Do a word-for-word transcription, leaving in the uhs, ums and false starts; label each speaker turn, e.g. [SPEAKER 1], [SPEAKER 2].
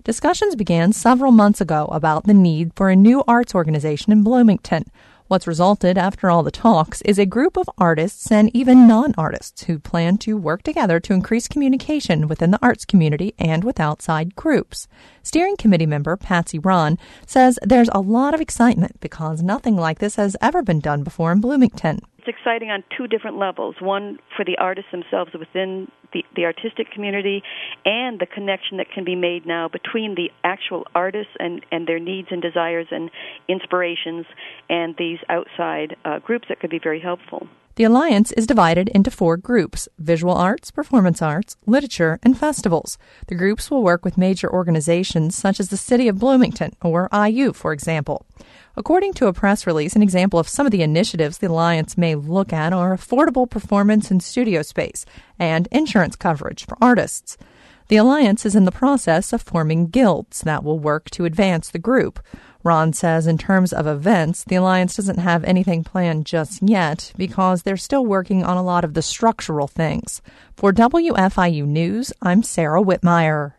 [SPEAKER 1] Discussions began several months ago about the need for a new arts organization in Bloomington. What's resulted after all the talks is a group of artists and even non-artists who plan to work together to increase communication within the arts community and with outside groups. Steering committee member Patsy Ron says there's a lot of excitement because nothing like this has ever been done before in Bloomington.
[SPEAKER 2] It's exciting on two different levels. One, for the artists themselves within the, the artistic community, and the connection that can be made now between the actual artists and, and their needs and desires and inspirations and these outside uh, groups that could be very helpful.
[SPEAKER 1] The Alliance is divided into four groups: visual arts, performance arts, literature, and festivals. The groups will work with major organizations such as the City of Bloomington, or I U, for example. According to a press release, an example of some of the initiatives the Alliance may look at are affordable performance and studio space and insurance coverage for artists. The Alliance is in the process of forming guilds that will work to advance the group. Ron says in terms of events, the Alliance doesn't have anything planned just yet because they're still working on a lot of the structural things. For W F I U News, I'm Sarah Whitmire.